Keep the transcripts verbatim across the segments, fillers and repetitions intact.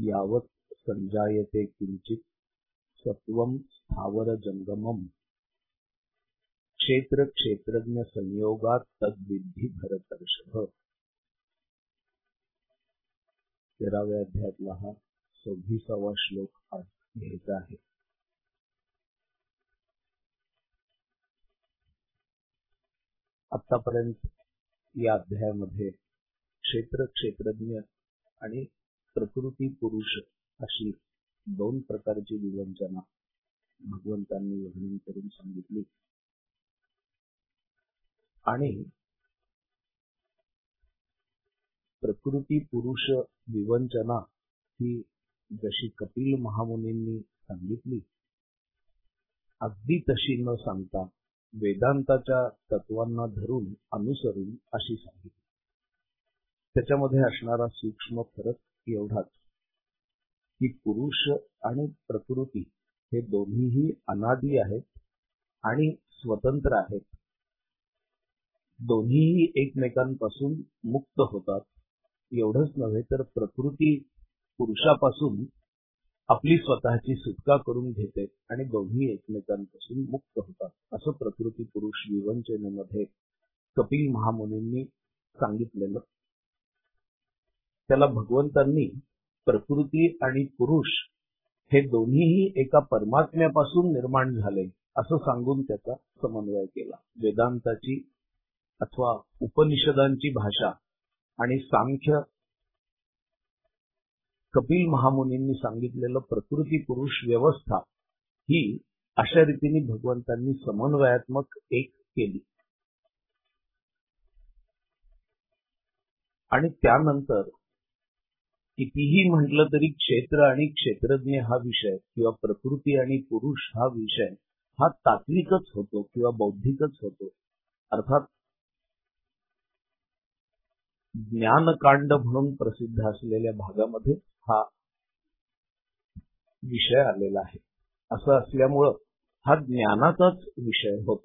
यावत् संजायते किंचित सत्वं स्थावर जंगमम क्षेत्र क्षेत्रज्ञ संयोगात तद्विधी भरतर्षभ. तेराव्या अध्यायातला हा सव्वीसावा श्लोक आज घ्यायचा आहे. आतापर्यंत या अध्यायामध्ये क्षेत्र क्षेत्रज्ञ आणि प्रकृती पुरुष अशी दोन प्रकारची विवंचना भगवंतांनी वर्णन करून सांगितली आणि प्रकृती पुरुष विवंचना ही जशी कपिल महामुनींनी सांगितली अगदी तशी न सांगता वेदांताच्या तत्वांना धरून अनुसरून अशी सांगितली. त्याच्यामध्ये असणारा सूक्ष्म फरक एवढाच की पुरुष आणि प्रकृती हे दोन्हीही अनादी आहेत आणि स्वतंत्र आहेत. दोन्हीही एकमेकांपासून मुक्त होतात. एवढंच नव्हे तर प्रकृती पुरुषापासून आपली स्वतःची सुटका करून घेते आणि दोन्ही एकमेकांपासून मुक्त होतात. असं प्रकृती पुरुष विवंचनेमध्ये कपिल महामुनींनी सांगितलेलं. त्याला भगवंतांनी प्रकृती आणि पुरुष हे दोन्हीही एका परमात्म्यापासून निर्माण झाले असं सांगून त्याचा समन्वय केला. वेदांताची अथवा उपनिषदांची भाषा आणि सांख्य कपिल महामुनींनी सांगितलेलं प्रकृती पुरुष व्यवस्था ही अशा रीतीने भगवंतांनी समन्वयात्मक एक केली. आणि त्यानंतर कितीही म्हटलं तरी क्षेत्र आणि क्षेत्रज्ञ हा विषय किंवा प्रकृती आणि पुरुष हा विषय हा तात्विकच होतो किंवा बौद्धिकच होतो. अर्थात ज्ञानकांड म्हणून प्रसिद्ध असलेल्या भागामध्ये हा विषय आलेला आहे. असं असल्यामुळं हा ज्ञानाचाच विषय होतो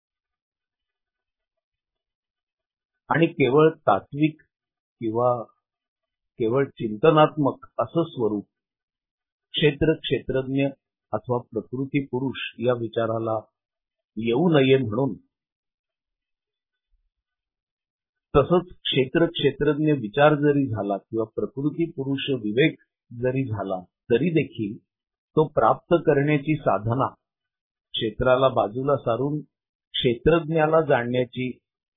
आणि केवळ तात्विक किंवा केवळ चिंतनात्मक असं स्वरूप क्षेत्र क्षेत्रज्ञ अथवा प्रकृती पुरुष या विचाराला येऊ नये म्हणून तसंच क्षेत्र क्षेत्रज्ञ विचार जरी झाला किंवा प्रकृती पुरुष विवेक जरी झाला तरी देखील तो प्राप्त करण्याची साधना क्षेत्राला बाजूला सारून क्षेत्रज्ञाला जाणण्याची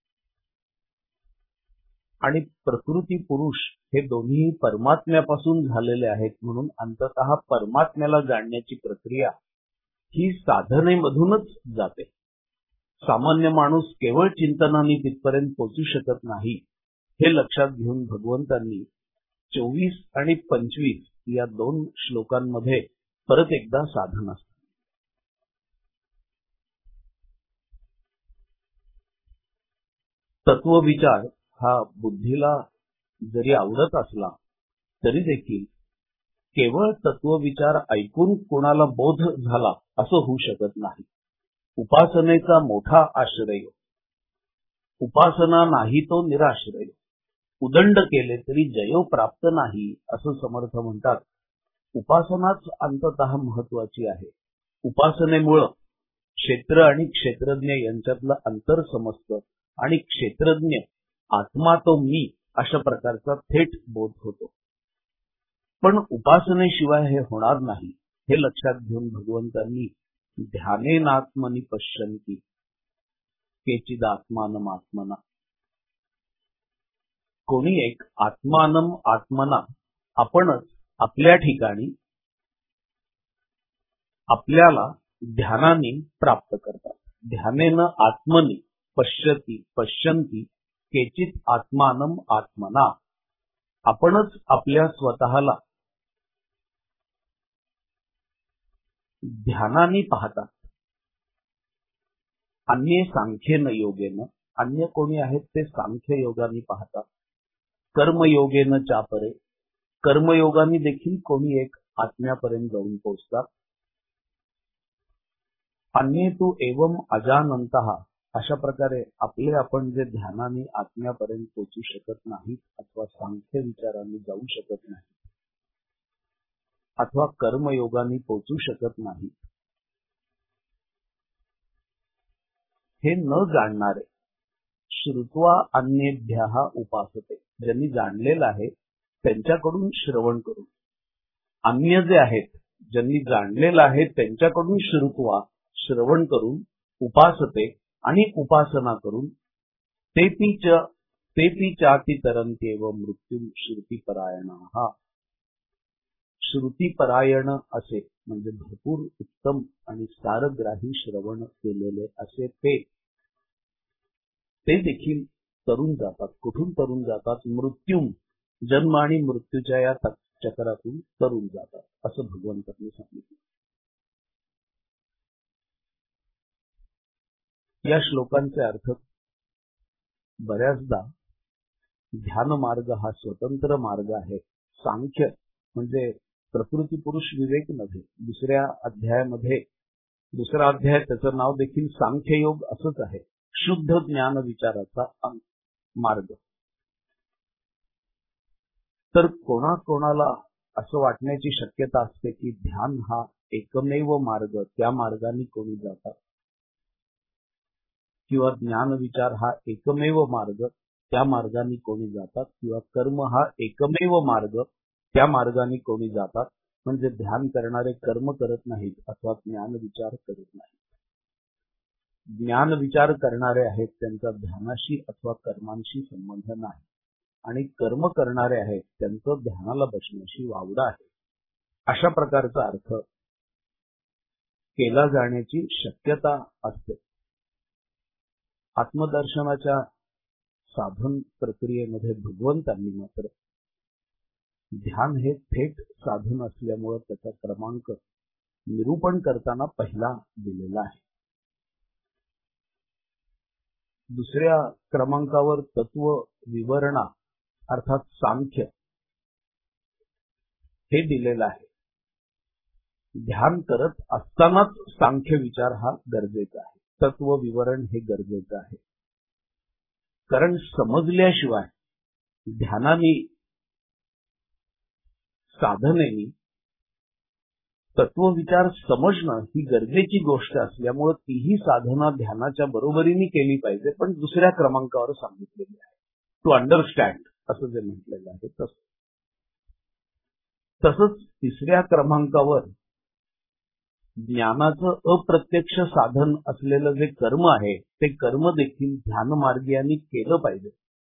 आणि प्रकृती पुरुष हे दोन्ही परमात्म्यापासून झालेले आहेत म्हणून अंततः परमात्म्याला जाणण्याची प्रक्रिया ही साधनेमधूनच जाते. सामान्य माणूस केवळ चिंतनाने तिथपर्यंत पोहोचू शकत नाही. हे लक्षात घेऊन भगवंतांनी चोवीस आणि पंचवीस या दोन श्लोकांमध्ये परत एकदा साधना तत्वविचार हा बुद्धीला जरी आवडत असला तरी देखील केवळ तत्वविचार ऐकून कोणाला बोध झाला असं होऊ शकत नाही. उपासनेचा मोठा आश्रय उपासना नाही तो निराश्रय. उदंड केले तरी जयो प्राप्त नाही असं समर्थ म्हणतात. उपासनाच अंततः महत्वाची आहे. उपासनेमुळं क्षेत्र आणि क्षेत्रज्ञ यांच्यातलं अंतर समजतं आणि क्षेत्रज्ञ आत्मा तो मी अशा प्रकारचा थेट बोध होतो. पण उपासनेशिवाय हे होणार नाही हे लक्षात घेऊन भगवंतांनी ध्यानेनात्मनि पश्यन्ति केचिदात्मानम आत्मना. कोणी एक आत्मानम आत्मना आपणच आपल्या ठिकाणी आपल्याला ध्यानाने प्राप्त करतात. ध्यानेन आत्मनि पश्यति पश्यन्ति केचित आत्मानम आत्मना. आपणच आपल्या स्वतःला ध्यानाने पाहतात. अन्य सांख्येन योगेन. अन्य कोणी आहेत ते सांख्य योगाने पाहतात. कर्मयोगेन चापरे. कर्मयोगाने देखील कोणी एक आत्म्यापर्यंत जाऊन पोहोचतात. अन्ये तू एवं अजानंतः. अशा प्रकारे आपले आपण जे ध्यानाने आत्म्यापर्यंत पोहोचू शकत नाहीत अथवा सांख्य विचाराने जाऊ शकत नाही अथवा कर्मयोगाने पोचू शकत नाही. हे न जाणणारे श्रुत्वा अन्येभ्यः उपासते, ज्यांनी जाणलेलं आहे त्यांच्याकडून श्रवण करून, अन्य जे आहेत ज्यांनी जाणलेलं आहे त्यांच्याकडून श्रुत्वा श्रवण करून, उपासते आणि उपासना करून, तेपि च तेपि चाति तरन्त्येव मृत्युम श्रुतिपरायणाः. श्रुतिपरायण असे म्हणजे भरपूर उत्तम आणि सारग्राही श्रवण केलेले असे ते ते देखील तरुण जातात. कुठून तरुण जातात? मृत्यूम, जन्म आणि मृत्यूच्या या चक्रातून तरुण जातात असं भगवंतांनी सांगितलं. या श्लोकांचे अर्थ बऱ्याचदा ध्यान मार्ग हा स्वतंत्र मार्ग आहे. सांख्य म्हणजे प्रकृती पुरुष विवेक नव्हे. दुसऱ्या अध्यायामध्ये दुसरा अध्याय त्याचं नाव देखील सांख्ययोग असंच आहे. शुद्ध ज्ञान विचाराचा मार्ग. तर कोणाकोणाला असं वाटण्याची शक्यता असते की ध्यान हा एकमेव मार्ग, त्या मार्गाने कोणी जातात, किंवा ज्ञान विचार हा एकमेव मार्ग, त्या मार्गाने कोणी जातात, किंवा कर्म हा एकमेव मार्ग, त्या मार्गाने कोणी जातात. म्हणजे ध्यान करणारे कर्म करत नाहीत अथवा ज्ञान विचार करत नाहीत. ज्ञान विचार करणारे आहेत त्यांचा ध्यानाशी अथवा कर्मांशी संबंध नाही, आणि कर्म करणारे आहेत त्यांचं ध्यानाला बसण्याशी वावड आहे. अशा प्रकारचा अर्थ केला जाण्याची शक्यता असते. आत्मदर्शनाच्या साधन प्रक्रियेमध्ये भगवंतांनी मात्र ध्यान हे थेट साधन असल्यामुळे त्याचा क्रमांक निरूपण करताना पहिला दिलेला आहे. दुसऱ्या क्रमांकावर तत्व विवरणा अर्थात सांख्य हे दिलेलं आहे. ध्यान करत असतानाच सांख्य विचार हा गरजेचा आहे. तत्व विवरण हे गरजेचं आहे. कारण समजल्याशिवाय ध्यानाने साधनेनी तत्वविचार समजणं ही गरजेची गोष्ट असल्यामुळे तीही साधना ध्यानाच्या बरोबरीने केली पाहिजे, पण दुसऱ्या क्रमांकावर सांगितलेली आहे. टू अंडरस्टँड असं जे म्हटलेलं आहे तसं. तसंच तिसऱ्या क्रमांकावर ज्ञानाचं अप्रत्यक्ष साधन असलेलं जे कर्म आहे ते कर्म देखील ध्यानमार्गियांनी केलं पाहिजे.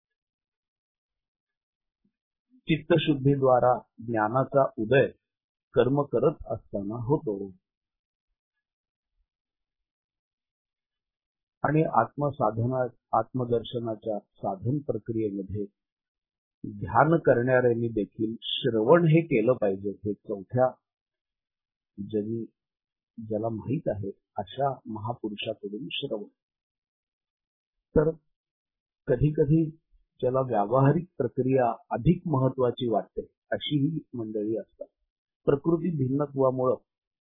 चित्तशुद्धीद्वारा ज्ञानाचा उदय कर्म करत असताना होतो. आणि आत्मसाधना आत्मदर्शनाच्या साधन प्रक्रियेमध्ये ध्यान करणाऱ्यांनी देखील श्रवण हे केलं पाहिजे. हे चौथ्या जनी ज्याला माहित आहे अशा महापुरुषाकडून श्रवण. तर कधी कधी ज्याला व्यावहारिक प्रक्रिया अधिक महत्वाची वाटते अशी ही मंडळी असतात. प्रकृती भिन्नत्वामुळे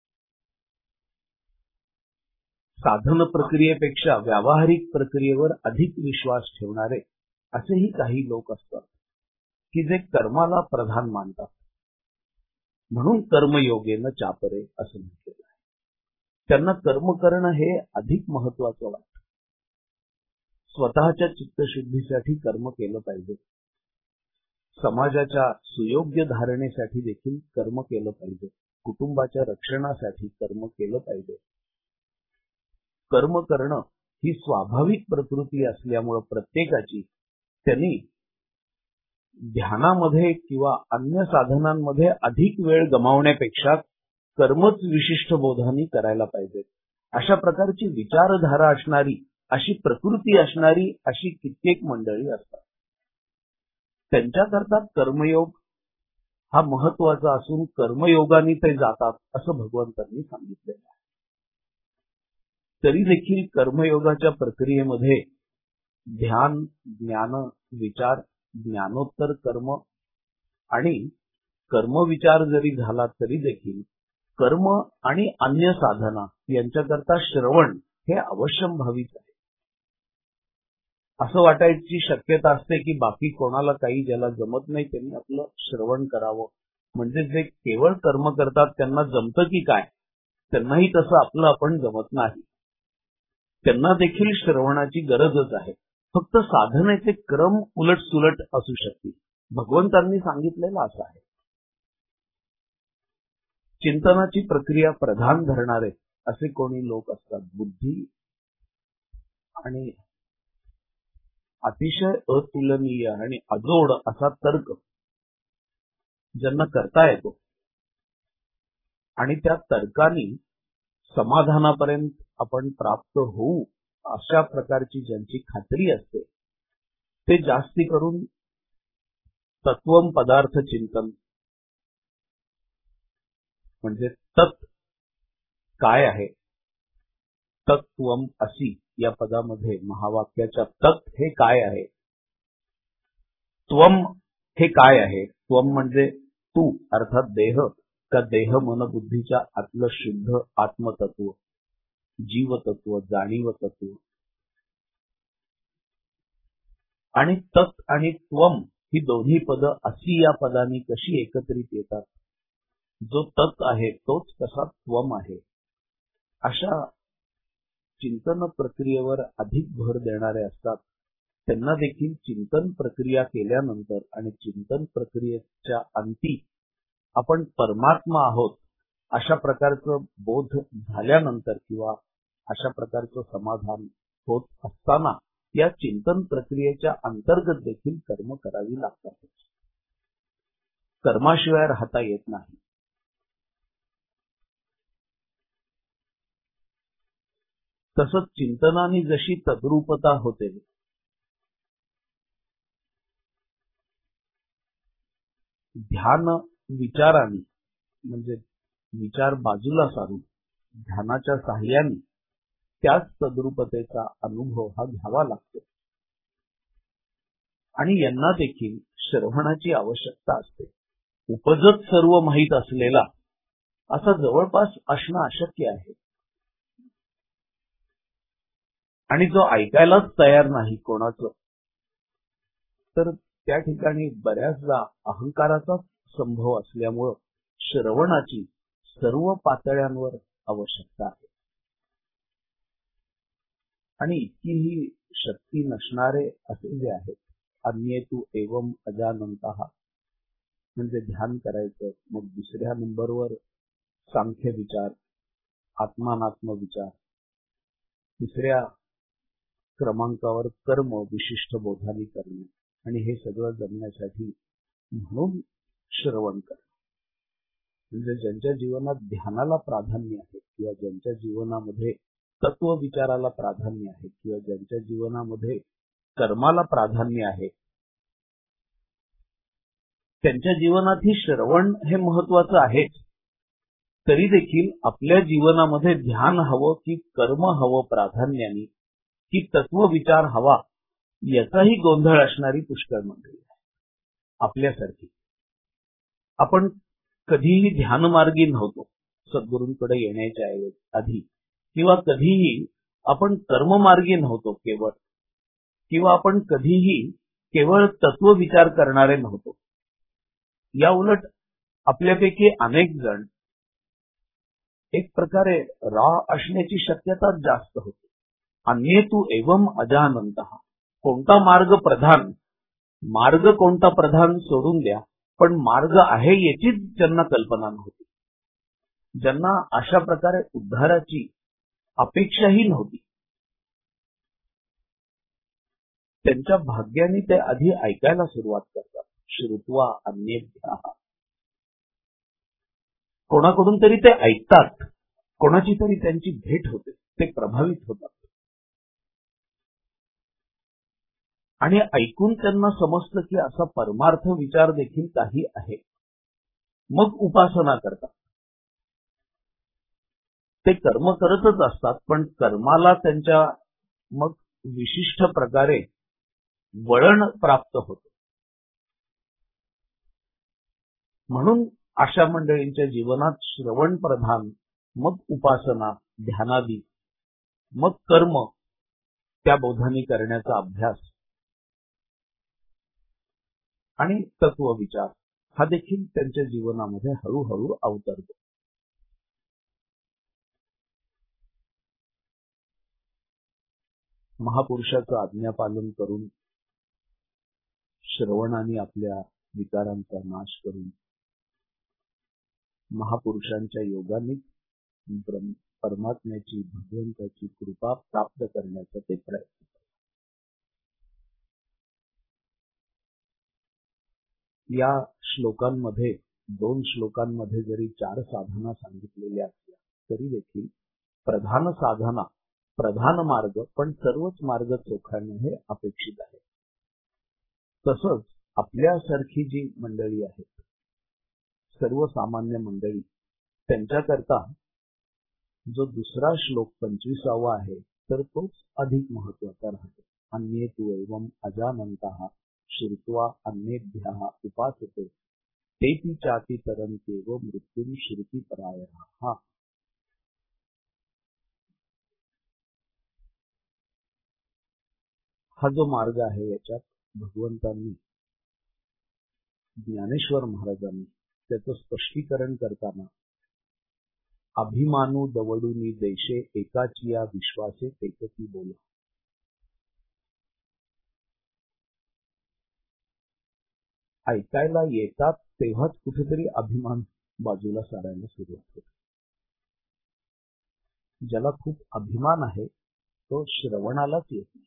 साधन प्रक्रियेपेक्षा व्यावहारिक प्रक्रियेवर अधिक विश्वास ठेवणारे असेही काही लोक असतात की जे कर्माला प्रधान मानतात. म्हणून कर्मयोगेन चापरे असं म्हटलेलं आहे. त्यांना कर्म करणं हे अधिक महत्वाचं वाटतं. स्वतःच्या चित्तशुद्धीसाठी कर्म केलं पाहिजे. समाजाच्या सुयोग्य धारणेसाठी देखील कर्म केलं पाहिजे. कुटुंबाच्या रक्षणासाठी कर्म केलं पाहिजे. कर्म करणं ही स्वाभाविक प्रकृती असल्यामुळे प्रत्येकाची त्यांनी ध्यानामध्ये किंवा अन्य साधनांमध्ये अधिक वेळ गमावण्यापेक्षा कर्मच विशिष्ट बोधांनी करायला पाहिजे. अशा प्रकारची विचारधारा असणारी, अशी प्रकृती असणारी अशी कित्येक मंडळी असतात. त्यांच्याकरता कर्मयोग हा महत्वाचा असून कर्मयोगाने ते जातात असं भगवंतांनी सांगितलेलं आहे. तरी देखील कर्मयोगाच्या प्रक्रियेमध्ये ध्यान, ज्ञान, विचार, ज्ञानोत्तर कर्म आणि कर्मविचार जरी झाला तरी देखील कर्म आणि अन्य साधना यांच्याकरता श्रवण हे अवश्यंभावीच आहे. असं वाटायची शक्यता असते की बाकी कोणाला काही ज्याला जमत नाही त्यांनी आपलं श्रवण करावं म्हणजे जे केवळ कर्म करतात त्यांना जमतं की काय, त्यांनाही तसं आपलं आपण जमत नाही. त्यांना देखील श्रवणाची गरजच आहे. फक्त साधनेचे क्रम उलट सुलट असू शकतील. भगवंतांनी सांगितलेलं असं आहे. चिंतनाची प्रक्रिया प्रधान धरणारे असे कोणी लोक असतात. बुद्धी आणि अतिशय अतुलनीय आणि अजोड असा तर्क ज्यांना करता येतो आणि त्या तर्काने समाधानापर्यंत आपण प्राप्त होऊ अशा प्रकारची ज्यांची खात्री असते, ते जास्ती करून तत्वम पदार्थ चिंतन म्हणजे तत् काय आहे, तत्वम असी या पदामध्ये महावाक्याच्या तत् हे काय आहे, त्वम हे काय आहे. त्वम म्हणजे तू अर्थात देह का देह मन बुद्धीच्या आतलं शुद्ध आत्मतत्व, जीवतत्व, जाणीव तत्व. आणि तत् आणि त्वम ही दोन्ही पद अशी या पदांनी कशी एकत्रित येतात. जो तत् आहे तोच कसा त्वम आहे. अशा चिंतन प्रक्रियेवर अधिक भर देणारे असतात. त्यांना देखील चिंतन प्रक्रिया केल्यानंतर आणि चिंतन प्रक्रियेच्या अंती आपण परमात्मा आहोत अशा प्रकारचं बोध झाल्यानंतर किंवा अशा प्रकारचं समाधान होत असताना या चिंतन प्रक्रियेच्या अंतर्गत देखील कर्म करावी लागतात. कर्माशिवाय राहता येत नाही. तसंच चिंतनाने जशी तद्रूपता होते, ध्यान विचाराने म्हणजे विचार बाजूला सारून ध्यानाच्या साह्याने त्याच तद्रूपतेचा अनुभव हा घ्यावा लागतो. आणि यांना देखील श्रवणाची आवश्यकता असते. उपजत सर्व माहीत असलेला असा जवळपास असणं अशक्य आहे. आणि जो ऐकायलाच तयार नाही कोणाचं, तर त्या ठिकाणी बऱ्याचदा अहंकाराचा संभव असल्यामुळं श्रवणाची सर्व पातळ्यांवर आवश्यकता आहे. आणि इतकी ही शक्ती नसणारे असे जे आहेत, अन्येतु एवं अजानंतः म्हणजे ध्यान करायचं, मग दुसऱ्या नंबरवर सांख्य विचार, आत्मानात्म विचार, तिसऱ्या क्रमांकावर कर्म विशिष्ट बोधानी करणे. आणि हे सगळं जमण्यासाठी म्हणून श्रवण करणे. म्हणजे ज्यांच्या जीवनात ध्यानाला प्राधान्य आहे किंवा ज्यांच्या जीवनामध्ये तत्व विचाराला प्राधान्य आहे किंवा ज्यांच्या जीवनामध्ये कर्माला प्राधान्य आहे, त्यांच्या जीवनात ही श्रवण हे महत्वाचं आहेच. तरी देखील आपल्या जीवनामध्ये ध्यान हवं की कर्म हवं प्राधान्याने की तत्व विचार हवा, याचाही गोंधळ असणारी पुष्कळ मंडळी आहे आपल्यासारखी. आपण कधीही ध्यानमार्गी नव्हतो सद्गुरूंकडे येण्याच्या आधी, किंवा कधीही आपण कर्ममार्गी नव्हतो केवळ, किंवा आपण कधीही केवळ तत्व विचार करणारे नव्हतो. या उलट आपल्यापैकी अनेक जण एक प्रकारे रा असण्याची शक्यता जास्त होती. अन्येतु एवं अजानंतः कोणता मार्ग प्रधान, मार्ग कोणता प्रधान सोडून द्या, पण मार्ग आहे याचीच ज्यांना कल्पना नव्हती, ज्यांना अशा प्रकारे उद्धाराची अपेक्षाही नव्हती, त्यांच्या भाग्याने ते आधी ऐकायला सुरुवात करतात. श्रुत्वा अन्येभ्यः, कोणाकडून तरी ते ऐकतात, कोणाची तरी त्यांची भेट होते, ते प्रभावित होतात आणि ऐकून त्यांना समजतं की असा परमार्थ विचार देखील काही आहे. मग उपासना करतात. ते कर्म करतच असतात, पण कर्माला त्यांच्या मग विशिष्ट प्रकारे वळण प्राप्त होतं. म्हणून अशा मंडळींच्या जीवनात श्रवण प्रधान, मग उपासना ध्यानादी, मग कर्म त्या बोधानी करण्याचा अभ्यास आणि तत्व विचार हा देखील त्यांच्या जीवनामध्ये हळूहळू अवतरतो. महापुरुषाचं आज्ञापालन करून श्रवणाने आपल्या विकारांचा नाश करून महापुरुषांच्या योगाने परमात्म्याची भगवंताची कृपा प्राप्त करण्याचा ते प्रयत्न करतात. या श्लोकांमध्ये दोन श्लोकांमध्ये जरी चार साधना सांगितलेल्या असल्या तरी देखील प्रधान साधना प्रधान मार्ग पण सर्वच मार्ग चोखाळणे हे अपेक्षित आहे. तसंच आपल्यासारखी जी मंडळी आहेत, सर्वसामान्य मंडळी, त्यांच्याकरता जो दुसरा श्लोक पंचवीसावा आहे तर तोच अधिक महत्वाचा राहतो. अन्ये तु एवं अजानन्तः श्रुत्वा अन्येभ्यः उपासते तेपि चाति तरन्त्येव मृत्युं श्रुति परायणः. हा जो मार्ग आहे याच्यात भगवंतांनी ज्ञानेश्वर महाराजांनी त्याचं स्पष्टीकरण करताना अभिमानू दवडूनी देशे एकाचिया विश्वासे तेकती बोला. ऐकायला येतात तेव्हाच कुठेतरी अभिमान बाजूला सारायला सुरुवात होते. ज्याला खूप अभिमान आहे तो श्रवणालाच येत नाही.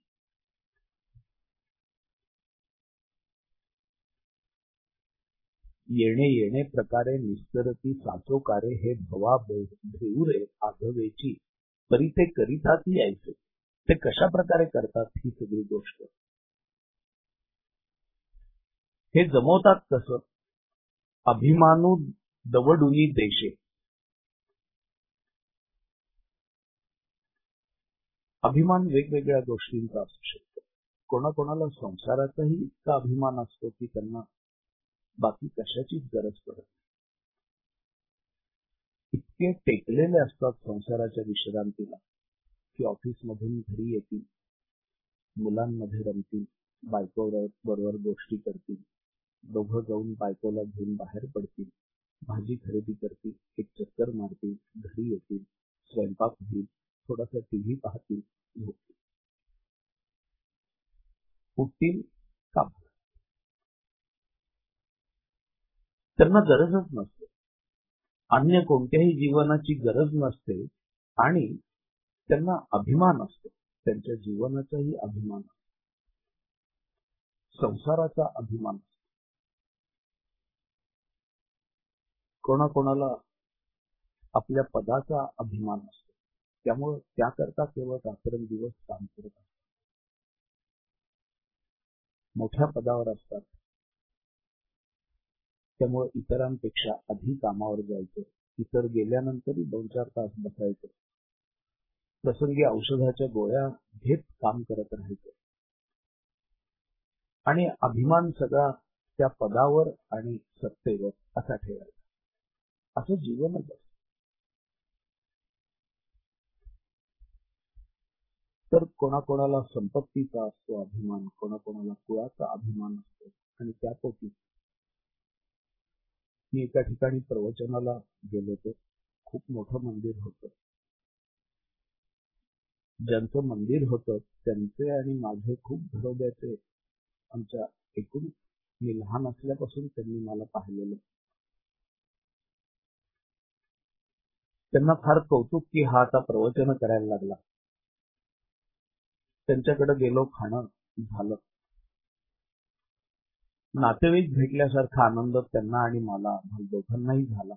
येणे येणे प्रकारे निस्तरती साचोकारे हे भवा भेऊरे आघवेची तरी ते करितात यायचे. ते कशा प्रकारे करतात ही सगळी गोष्ट, हे जमवतात कसं? अभिमानू दवडुनी देशे. अभिमान वेगवेगळ्या गोष्टींचा असू शकतो. कोणाकोणाला संसाराचाही इतका अभिमान असतो की त्यांना बाकी कशाचीच गरज पडत नाही. इतके टेकलेले असतात संसाराच्या विश्रांतीला की ऑफिसमधून घरी येतील, मुलांमध्ये रमतील, बायको बरोबर गोष्टी करतील, दोघं जाऊन बायकोला घेऊन बाहेर पडतील, भाजी खरेदी करतील, एक चक्कर मारतील, घरी येतील, स्वयंपाक होईल, थोडासा टीव्ही पाहतील, झोपतील, उठतील का? त्यांना गरजच नसते. अन्य कोणत्याही जीवनाची गरज नसते आणि त्यांना अभिमान असतो. त्यांच्या जीवनाचाही अभिमान असतो, संसाराचा अभिमान असतो. कोणाकोणाला आपल्या पदाचा अभिमान असतो, त्यामुळे त्याकरता केवळ रात्रंदिवस काम करत असतात. मोठ्या पदावर असतात त्यामुळे इतरांपेक्षा आधी कामावर जायचं, इतर गेल्यानंतरही दोन चार तास बसायचं, प्रसंगी औषधाच्या गोळ्या घेत काम करत राहायचं आणि अभिमान सगळा त्या पदावर आणि सत्तेवर असा ठेवायचा. असं जीवनच असतं. तर कोणाकोणाला संपत्तीचा असतो अभिमान, कोणाकोणाला कुळाचा अभिमान असतो आणि त्यापोटी मी एका ठिकाणी प्रवचनाला गेलो होतो. खूप मोठं मंदिर होतं. ज्यांचं मंदिर होतं त्यांचे आणि माझे खूप घरोब्याचे, आमच्या एकूण मी लहान असल्यापासून त्यांनी मला पाहिलेलं. त्यांना फार कौतुक की हा आता प्रवचन करायला लागला. त्यांच्याकडे गेलो, खाणं झालं, नातेवाईक भेटल्यासारखा आनंद त्यांना आणि मला दोघांनाही झाला.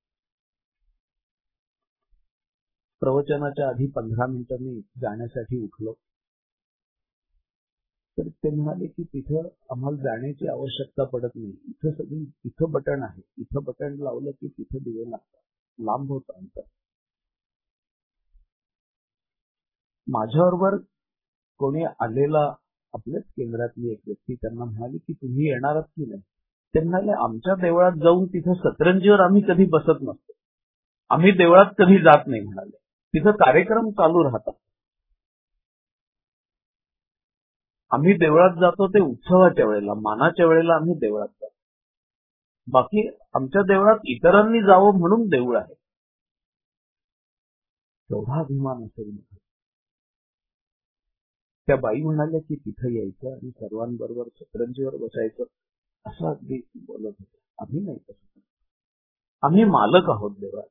प्रवचनाच्या आधी पंधरा मिनिटं मी जाण्यासाठी उठलो तर ते म्हणाले की तिथं आम्हाला जाण्याची आवश्यकता पडत नाही, इथं सगळी इथं बटन आहे, इथं बटन लावलं की तिथं दिवे लागतात, लांब होत अंतर. माझ्याबरोबर कोणी आलेला आपल्याच केंद्रातली एक व्यक्ती त्यांना म्हणाली की तुम्ही येणारच की नाही? ते म्हणाले आमच्या देवळात जाऊन तिथं सतरंजीवर आम्ही कधी बसत नसतो, आम्ही देवळात कधी जात नाही. म्हणाले तिथं कार्यक्रम चालू राहतात, आम्ही देवळात जातो ते उत्सवाच्या वेळेला, मानाच्या वेळेला आम्ही देवळात जातो. बाकी आमच्या देवळात इतरांनी जावं म्हणून देऊळ आहे. तेवढा अभिमान असेल. त्या बाई म्हणाल्या की तिथं यायचं आणि सर्वांबरोबर सतरंजीवर बसायचं असं अगदी बोलत होते. आम्ही नाही तसं, आम्ही मालक आहोत देवळात.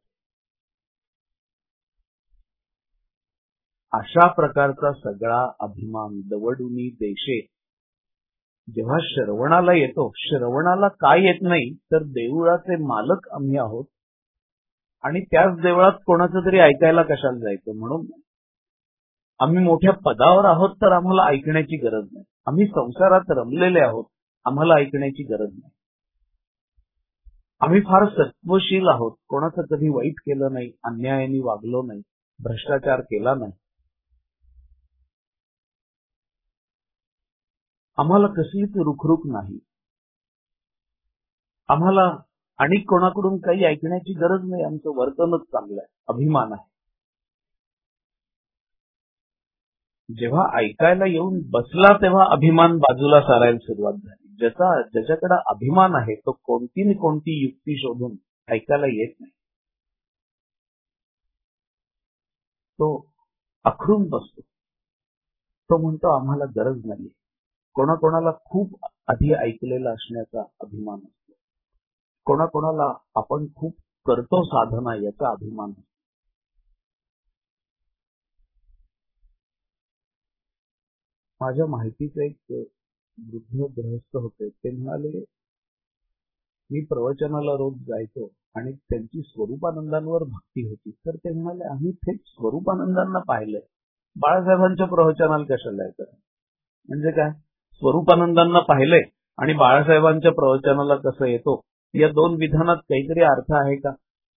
अशा प्रकारचा सगळा अभिमान दवडूनी देशे जेव्हा श्रवणाला येतो, श्रवणाला काय येत नाही तर देवळाचे मालक आम्ही आहोत आणि त्याच देवळात कोणाचं तरी ऐकायला कशाला जायचं म्हणून. आम्ही मोठ्या पदावर आहोत तर आम्हाला ऐकण्याची गरज नाही. आम्ही संसारात रमलेले आहोत, आम्हाला ऐकण्याची गरज नाही. आम्ही फार सत्वशील आहोत, कोणाचं कधी वाईट केलं नाही, अन्यायाने वागलो नाही, भ्रष्टाचार केला नाही. आम्हाला कसलीच रुखरुख नाही. आम्हाला आणि कोणाकडून काही ऐकण्याची गरज नाही. आमचं वर्तनच चांगलं आहे, अभिमान आहे. जेव्हा ऐकायला येऊन बसला तेव्हा अभिमान बाजूला सारायला सुरुवात झाली. ज्याचा ज्याच्याकडे अभिमान आहे तो कोणती न कोणती युक्ती शोधून ऐकायला येत नाही. तो अखरून बसतो. तो म्हणतो आम्हाला गरज नाही. कोणाकोणाला खूप आधी ऐकलेला असण्याचा अभिमान असतो. कोणाकोणाला आपण खूप करतो साधना याचा अभिमान असतो. माझ्या माहितीचे एक वृद्ध गृहस्थ होते. ते म्हणाले मी प्रवचनाला रोज जायचो आणि त्यांची स्वरूपानंदांवर भक्ती होती. तर ते म्हणाले आम्ही थेट स्वरूपानंदांना पाहिलंय, बाळासाहेबांच्या प्रवचनाला कशाला जायचं. म्हणजे काय, स्वरूपानंदांना पाहिलंय आणि बाळासाहेबांच्या प्रवचनाला कसं येतो, या दोन विधानात काहीतरी अर्थ आहे का.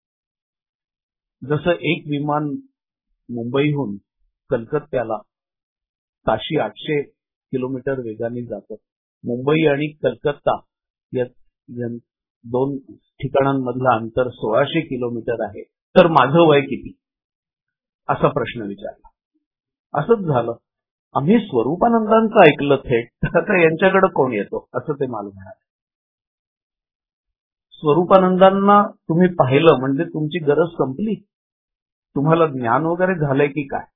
जसं एक विमान मुंबईहून कलकत्त्याला ताशी आठशे किलोमीटर वेगाने जातं. मुंबई आणि कलकत्ता या दोन ठिकाणांमधलं अंतर सोळाशे किलोमीटर आहे. तर माझं वय किती असा प्रश्न विचारला. असंच झालं. आम्ही स्वरूपानंदांचं ऐकलं थेट, तर आता यांच्याकडे कोण येतो असं ते मला म्हणाले. स्वरूपानंदांना तुम्ही पाहिलं म्हणजे तुमची गरज संपली, तुम्हाला ज्ञान वगैरे झालंय की काय.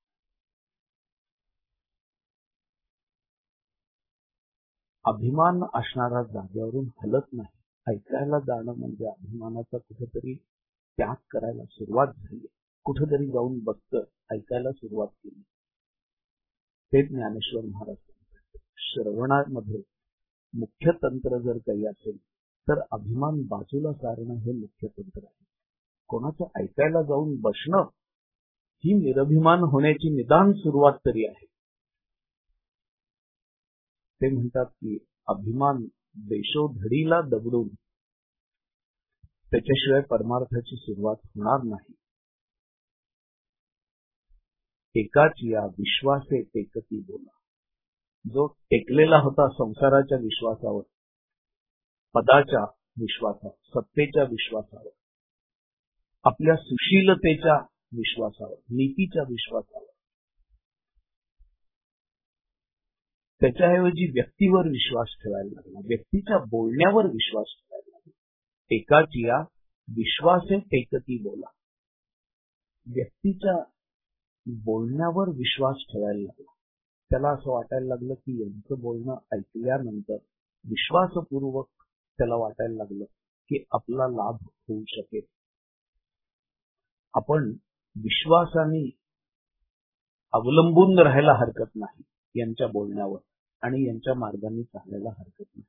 अभिमान असणारा जागेवरून हलत नाही. ऐकायला जाणं म्हणजे अभिमानाचा कुठेतरी त्याग करायला सुरुवात झाली. कुठेतरी जाऊन बसतं ऐकायला सुरुवात केली. ते ज्ञानेश्वर महाराज सांगतात. श्रवणामध्ये मुख्य तंत्र जर काही असेल तर अभिमान बाजूला सारणं हे मुख्य तंत्र आहे. कोणाचं ऐकायला जाऊन बसणं ही निरभिमान होण्याची निदान सुरुवात तरी आहे. ते म्हणतात की अभिमान देशोधडीला दगडून त्याच्याशिवाय परमार्थाची सुरुवात होणार नाही. एकाच या विश्वासे टेकती बोला. जो टेकलेला होता संसाराच्या विश्वासावर, पदाच्या विश्वासावर, सत्तेच्या विश्वासावर, आपल्या सुशीलतेच्या विश्वासावर, नीतीच्या विश्वासावर, त्याच्याऐवजी व्यक्तीवर विश्वास ठेवायला लागला. व्यक्तीच्या बोलण्यावर विश्वास ठेवायला लागला. एकाच या विश्वासे टेकती बोला. व्यक्तीच्या बोलण्यावर विश्वास ठेवायला लागला. त्याला असं वाटायला लागलं की यांचं बोलणं ऐकल्यानंतर विश्वासपूर्वक त्याला वाटायला लागलं की आपला लाभ होऊ शकेल. आपण विश्वासाने अवलंबून राहायला हरकत नाही यांच्या बोलण्यावर आणि यांच्या मार्गाने चालायला हरकत नाही.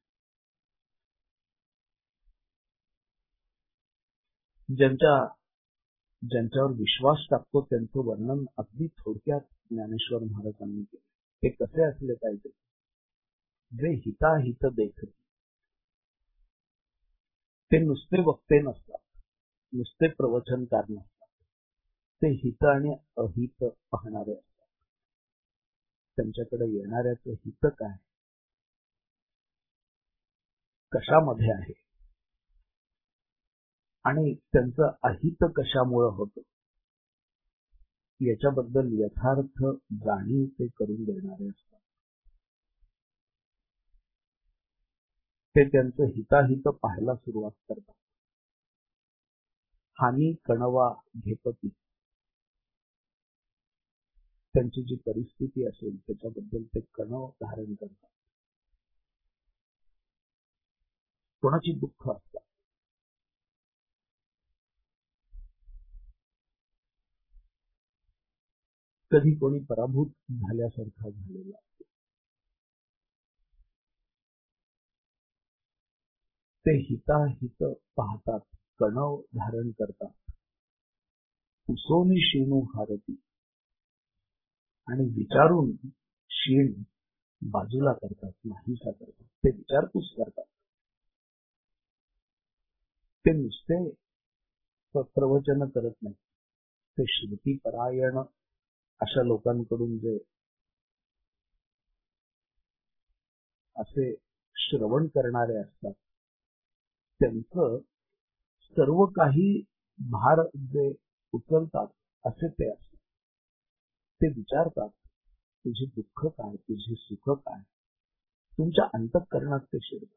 ज्यांच्या ज्यांच्यावर विश्वास टाकतो त्यांचं वर्णन अगदी थोडक्यात ज्ञानेश्वर महाराजांनी केलं. ते कसे असले पाहिजे. जे हिताहित देखते. ते नुसते वक्ते नसतात, नुसते प्रवचनकार नसतात. ते हित आणि अहित पाहणारे असतात. त्यांच्याकडे येणाऱ्याचं हित काय, कशामध्ये आहे आणि त्यांचं अहित कशामुळे होतं याच्याबद्दल यथार्थ जाणीव ते करून देणारे असतात. ते त्यांचं हिताहित पाहायला सुरुवात करतात. हानी कणवा घेपती, त्यांची जी परिस्थिती असेल त्याच्याबद्दल ते कणव धारण करतात. कोणाची दुःख असतात, कधी कोणी पराभूत झाल्यासारखा झालेला असतो, ते हिताहित पाहतात, कणव धारण करतात. उसोनी शिणू हारती, आणि विचारून शीण बाजूला करतात, नाहीसा करतात. ते विचारपूस करतात. ते नुसते प्रवचन करत नाही, ते श्रुतीपरायण अशा लोकांकडून जे असे श्रवण करणारे असतात, त्यांचं सर्व काही भार जे उचलतात असे ते असतात. ते विचारतात, तुझे दुःख काय, तुझे सुख काय, तुमच्या अंतःकरणात ते शिरतात.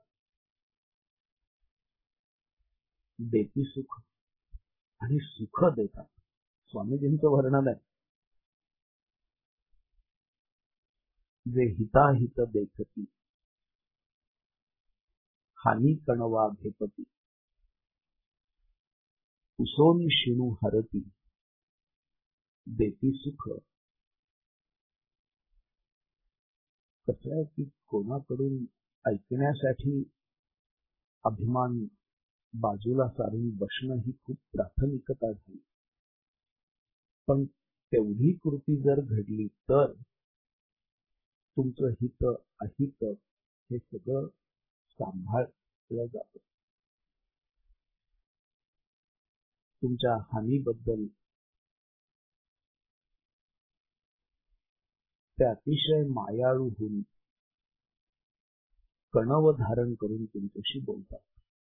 देती सुख आणि सुख देतात. स्वामीजींचं वर्णन आहे, जे हिताहित देखती, हानी कणवा घेपती, उसोनी शिणू हरती, देती सुख. कसं आहे की कोणाकडून ऐकण्यासाठी अभिमान बाजूला सारून बसणं ही खूप प्राथमिकता झाली. पण तेवढी कृती जर घडली तर तुमचं हित अहित हे सगळं सांभाळलं जातं. तुमच्या हानीबद्दल ते अतिशय मायाळू होऊन कणव धारण करून तुमच्याशी बोलतात.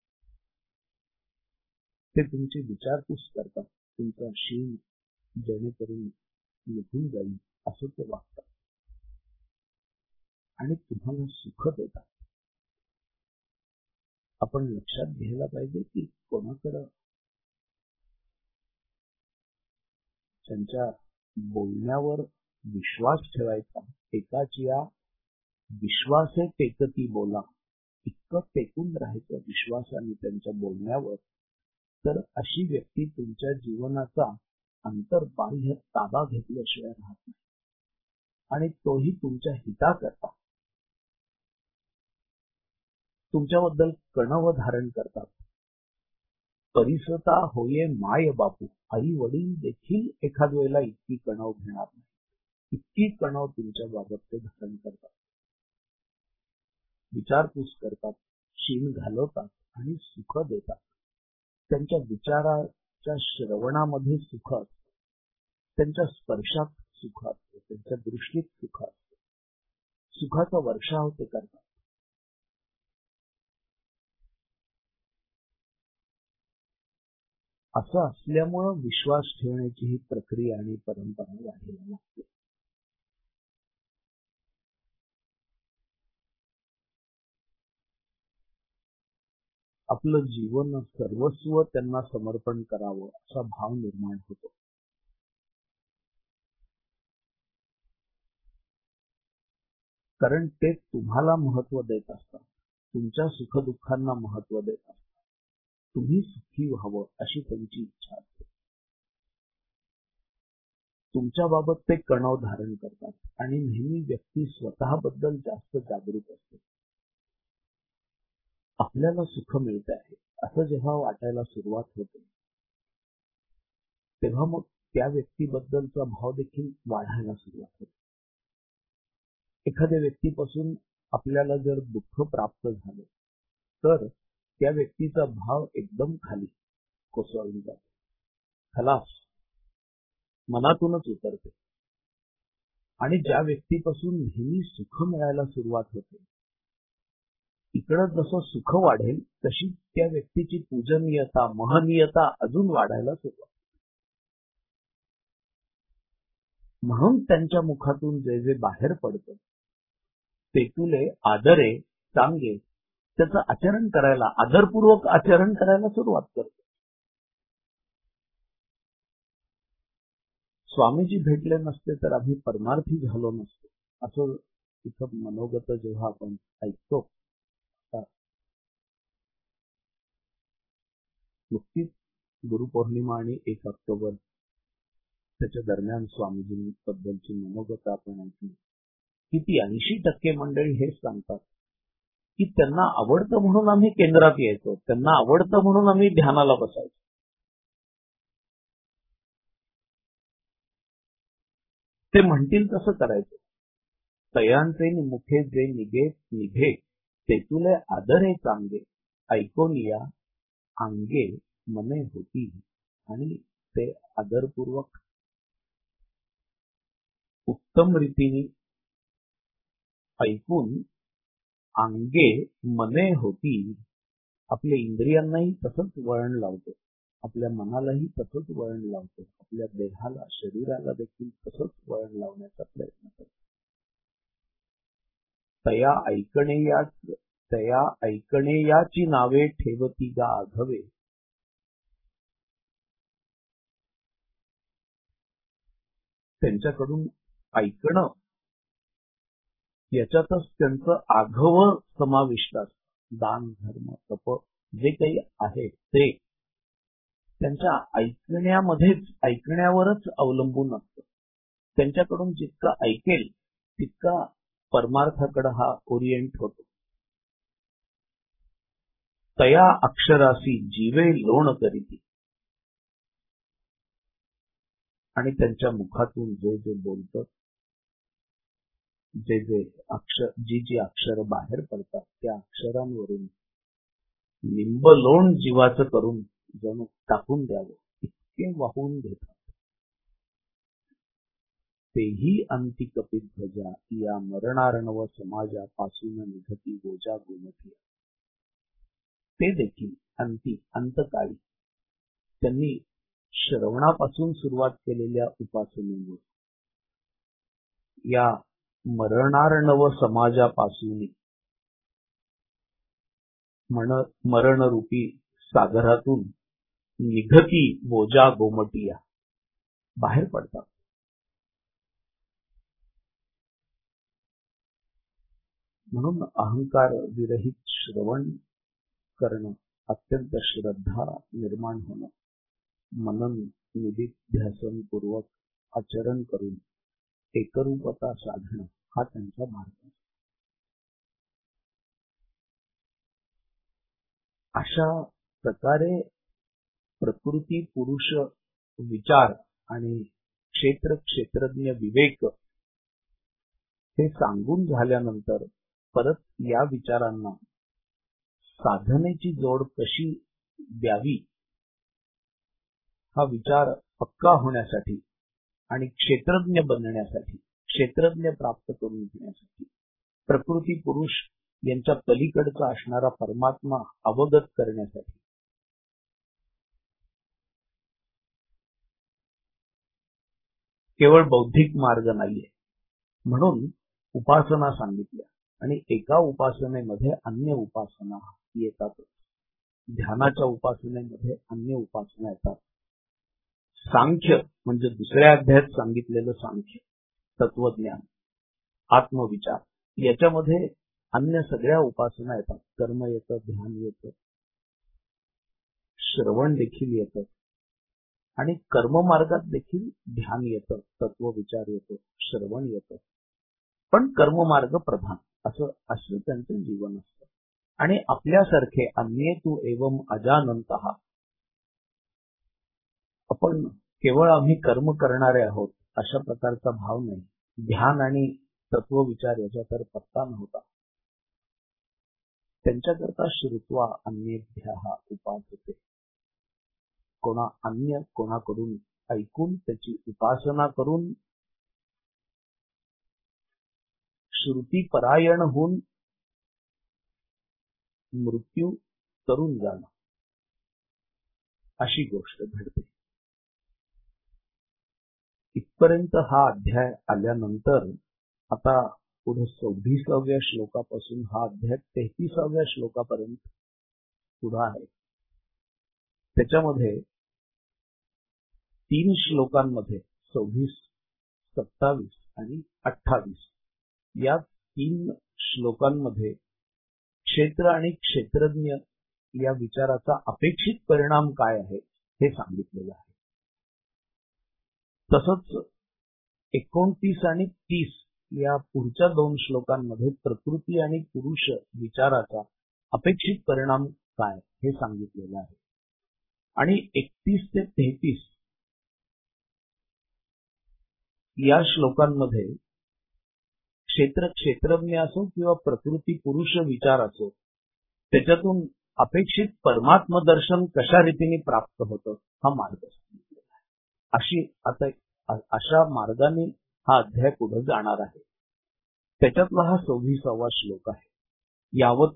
ते तुमची विचारपूस करतात, तुमचा शीण जेणेकरून निघून जाईल असं ते वागतात आणि तुम्हाला सुख देतात. आपण लक्षात घ्यायला पाहिजे की कोणाकडं त्यांच्या बोलण्यावर विश्वास ठेवायचा. एकाची या विश्वासे टेकती बोला, इतकं टेकून राहायचं विश्वासाने त्यांच्या बोलण्यावर, तर अशी व्यक्ती तुमच्या जीवनाचा अंतर्बाह्य ताबा घेतल्याशिवाय राहत नाही, आणि तोही तुमच्या हिताकरता. तुमच्याबद्दल कणव धारण करतात. परिसता होये माय बापू, आई वडील देखील एखाद वेळेला इतकी कणव घेणार नाही, इतकी कणव तुमच्या बाबत ते धारण करतात. विचारपूस करतात, शीण घालवतात आणि सुख देतात. त्यांच्या विचाराच्या श्रवणामध्ये सुख असतं, त्यांच्या स्पर्शात सुख असतं, त्यांच्या दृष्टीत सुख असतं. सुखाचा वर्षाव ते करतात. असं असल्यामुळं विश्वास ठेवण्याची ही प्रक्रिया आणि परंपरा वाढायला लागते. आपलं जीवन सर्वस्व त्यांना समर्पण करावं असा भाव निर्माण होतो. कारण ते तुम्हाला महत्व देत असतात, तुमच्या सुखदुःखांना महत्व देत असतात. तुम्ही सुखी व्हावं अशी त्यांची इच्छा असते. तुमच्या बाबत ते कणव धारण करतात आणि नेहमी व्यक्ती स्वतःबद्दल जास्त जागरूक असते. आपल्याला सुख मिळत आहे असं जेव्हा वाटायला सुरुवात होते, तेव्हा मग त्या व्यक्तीबद्दलचा भाव देखील वाढायला सुरुवात होते. एखाद्या व्यक्तीपासून आपल्याला जर दुःख प्राप्त झालं तर त्या व्यक्तीचा भाव एकदम खाली कोसळून जातो, खलास मनातूनच उतरते. आणि ज्या व्यक्तीपासून नेहमी सुख मिळायला सुरुवात होते, इकडं जसं सुख वाढेल तशी त्या व्यक्तीची पूजनीयता, महनीयता अजून वाढायला सुरुवात. म्हणून त्यांच्या मुखातून जे जे बाहेर पडतं ते तुले आदरे चांगे त्याचं आचरण करायला, आदरपूर्वक आचरण करायला सुरुवात करतो. स्वामीजी भेटले नसते तर आम्ही परमार्थी झालो नसतो, असं इथं मनोगत जेव्हा आपण ऐकतो. नुकतीच गुरुपौर्णिमा आणि एक ऑक्टोबर त्याच्या दरम्यान स्वामीजींबद्दलची मनोगत आपण ऐकली. किती ऐंशी टक्के मंडळी हेच सांगतात की त्यांना आवडतं म्हणून आम्ही केंद्रात यायचो, त्यांना आवडतं म्हणून आम्ही ध्यानाला बसायचो. ते म्हणतील तसं करायचं. तयांचे मुखे जे निघे निघे तेतुले आदरे चांगे, ऐकोनिया अंगे मने होती. आणि ते आदरपूर्वक उत्तम रीतीने ऐकून अंगे मने होती, आपल्या इंद्रियांनाही तसंच वळण लावतो, आपल्या मनालाही तसंच वळण लावतो, आपल्या देहाला शरीराला देखील तसंच वळण लावण्याचा प्रयत्न करतो. तया ऐकणे या तया ऐकणे याची नावे ठेवती गा आघवे. त्यांच्याकडून ऐकणं याच्यातच त्यांचं आघव समाविष्ट असतं. दान धर्म तप जे काही आहे ते त्यांच्या ऐकण्यामध्येच, ऐकण्यावरच अवलंबून असतं. त्यांच्याकडून जितकं ऐकेल तितका परमार्थाकडे हा ओरिएंट होतो. तया अक्षरासी जीवे लोण करीती. आणि त्यांच्या मुखातून जे जे बोलतात, जे जे अक्षर जी जी अक्षर बाहेर पडतात त्या अक्षरांवरून लिंब लोण जीवाचं करून जणू टाकून द्यावं इतके वाहून घेतात. तेही अंती कपित ध्वजा या मरणार्णव समाजापासून निघती गोजा गोमठी. ते देखील अंती अंतकाळी त्यांनी श्रवणापासून सुरुवात केलेल्या उपासनेमुळे या मरणार्णव समाजापासून मरणरूपी सागरातून निघती बोजा गोमटिया बाहेर पडतात. म्हणून अहंकार विरहित श्रवण करणं, अत्यंत श्रद्धा निर्माण होणं, मनन निधिध्यासन पूर्वक आचरण करून एकरूपता साधणं हा त्यांचा मार्ग आहे. अशा प्रकारे प्रकृती पुरुष विचार आणि क्षेत्र क्षेत्रज्ञ विवेक हे सांगून झाल्यानंतर परत या विचारांना साधनेची जोड कशी द्यावी हा विचार पक्का होण्यासाठी आणि क्षेत्रज्ञ बनण्यासाठी, क्षेत्रज्ञ प्राप्त करून घेण्यासाठी, प्रकृती पुरुष यांच्या पलीकडचा असणारा परमात्मा अवगत करण्यासाठी केवळ बौद्धिक मार्ग नाहीये. म्हणून उपासना सांगितल्या आणि एका उपासनेमध्ये अन्य उपासना येतात. ध्यानाच्या उपासनेमध्ये अन्य उपासना येतात. सांख्य म्हणजे दुसऱ्या अध्यायात सांगितलेलं सांख्य, तत्वज्ञान, आत्मविचार याच्यामध्ये अन्य सगळ्या उपासना येतात. कर्म येतं, ध्यान येतं, श्रवण देखील येतं आणि कर्ममार्गात देखील ध्यान येतं, तत्वविचार येतो, श्रवण येतं. पण कर्ममार्ग प्रधान असं असं त्यांचं जीवन असतं. आणि आपल्यासारखे अन्ये तू एवं अजानंतः, आपण केवळ आम्ही कर्म करणारे आहोत अशा प्रकारचा भाव नाही. ध्यान आणि तत्वविचार याचा तर पत्ता नव्हता. त्यांच्याकरता श्रुत्वा अन्येभ्यः उपासते, कोणा अन्य कोणाकडून ऐकून त्याची उपासना करून श्रुती परायण होऊन मृत्यू करून जाणं अशी गोष्ट घडते. इथपर्यंत हा अध्याय आल्यानंतर आता पुढे सव्वीसाव्या श्लोकापासून हा अध्याय तेहतीसाव्या श्लोकापर्यंत पुढा आहे. त्याच्यामध्ये तीन श्लोकांमध्ये सव्वीस, सत्तावीस आणि अठ्ठावीस या तीन श्लोकांमध्ये क्षेत्र आणि क्षेत्रज्ञ या विचाराचा अपेक्षित परिणाम काय आहे हे सांगितलेलं आहे. तसंच एकोणतीस आणि तीस या पुढच्या दोन श्लोकांमध्ये प्रकृती आणि पुरुष विचाराचा अपेक्षित परिणाम काय हे सांगितलेलं आहे. आणि एकतीस ते तेहतीस या श्लोकांमध्ये क्षेत्र क्षेत्रज्ञ असो किंवा प्रकृती पुरुष विचार असो त्याच्यातून अपेक्षित परमात्म दर्शन कशा रीतीने प्राप्त होतं हा मार्ग सांगितलेला आहे. अशी आता अशा मार्गाने हा अध्याय पुढे जाणार आहे. त्याच्यातला हा सव्वीसावा श्लोक आहे. यावत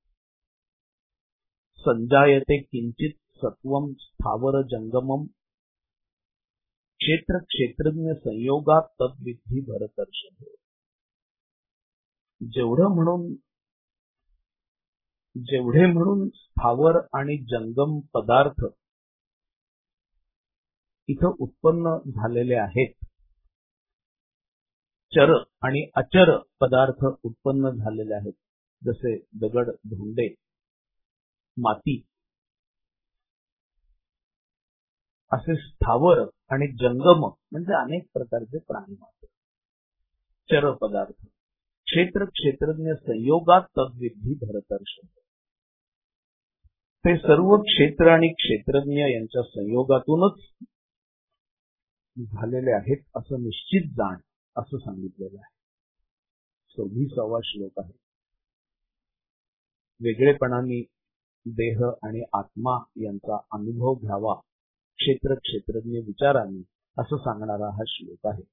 संजायते किंचित सत्वम स्थावर जंगमम क्षेत्र क्षेत्रज्ञ संयोगात तद्विधी भरतर्षभ. जेवढं म्हणून जेवढे म्हणून स्थावर आणि जंगम पदार्थ इथं उत्पन्न झालेले आहेत, चर आणि अचर पदार्थ उत्पन्न झालेले आहेत, जसे दगड, धोंडे, माती, असे स्थावर आणि जंगम म्हणजे अनेक प्रकारचे प्राणी मात्र, चर पदार्थ क्षेत्र क्षेत्रज्ञ संयोगात तद्विधी भरतर्षभ. ते सर्व क्षेत्र आणि क्षेत्रज्ञ यांच्या संयोगातूनच झालेले आहेत असं निश्चित जाण असं सांगितलेलं आहे. सव्वीसावा श्लोक आहे. वेगळेपणाने देह आणि आत्मा यांचा अनुभव घ्यावा क्षेत्र क्षेत्रज्ञ विचारांनी असं सांगणारा हा श्लोक आहे.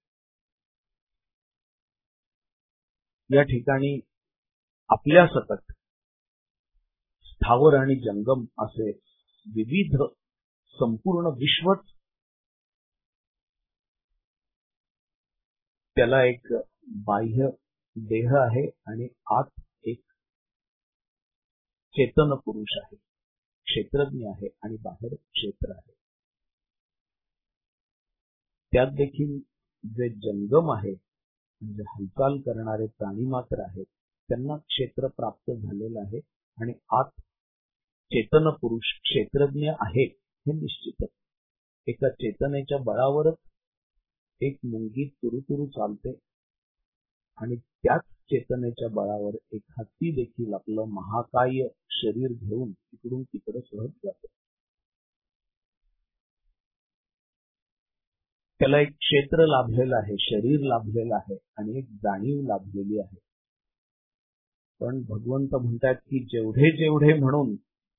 या ठिकाणी आपल्या सकट स्थावर आणि जंगम असे विविध संपूर्ण विश्वच त्याला एक बाह्य देह आहे आणि आत एक चेतन पुरुष आहे, क्षेत्रज्ञ आहे आणि बाहेर क्षेत्र आहे. त्यात देखील जे जंगम आहे म्हणजे हालचाल करणारे प्राणी मात्र आहेत त्यांना क्षेत्र प्राप्त झालेलं आहे आणि आत चेतन पुरुष क्षेत्रज्ञ आहे हे निश्चितच. एका चेतनेच्या बळावरच एक मुंगी तुरुतुरु चालते आणि त्याच चेतनेच्या बळावर एक हत्ती देखील आपलं महाकाय शरीर घेऊन इकडून तिकडे सहज जाते. त्याला एक क्षेत्र लाभलेलं आहे, शरीर लाभलेलं आहे आणि एक जाणीव लाभलेली आहे. पण भगवंत म्हणतात की जेवढे जेवढे म्हणून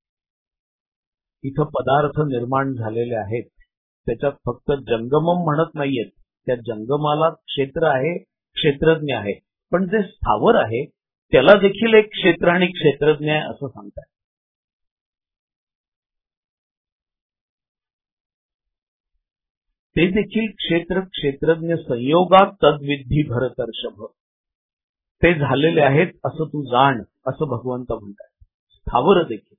इथं पदार्थ निर्माण झालेले आहेत त्याच्यात फक्त जंगमम म्हणत नाहीयेत. त्या जंगमाला क्षेत्र आहे, क्षेत्रज्ञ आहे, पण जे स्थावर आहे त्याला देखील एक क्षेत्र आणि क्षेत्रज्ञ आहे असं सांगतात. ते देखील क्षेत्र क्षेत्रज्ञ संयोगात तद्विधी भरतर्षभ. ते झालेले आहेत असं तू जाण असं भगवंत म्हणतात. स्थावर देखील.